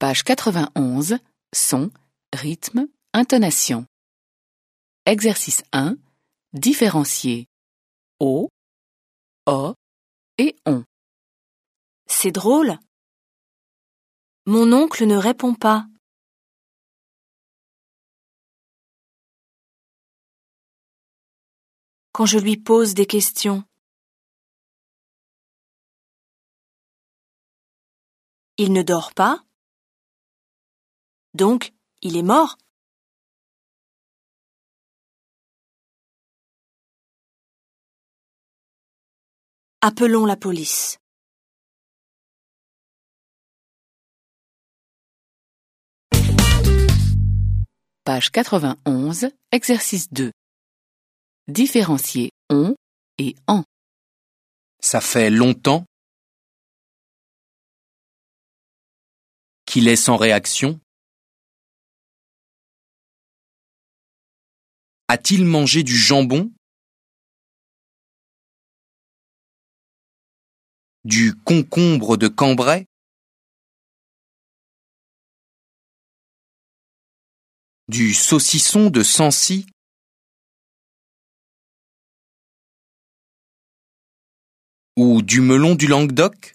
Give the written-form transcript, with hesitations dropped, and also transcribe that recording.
Page 91, son, rythme, intonation. Exercice 1, différencier O, O et ON. C'est drôle. Mon oncle ne répond pas. Quand je lui pose des questions. Il ne dort pas. Donc, il est mort. Appelons la police. Page 91, exercice 2. Différencier on et en. Ça fait longtemps qu'il est sans réaction. A-t-il mangé du jambon? Du concombre de Cambrai? Du saucisson de Sancy? Ou du melon du Languedoc?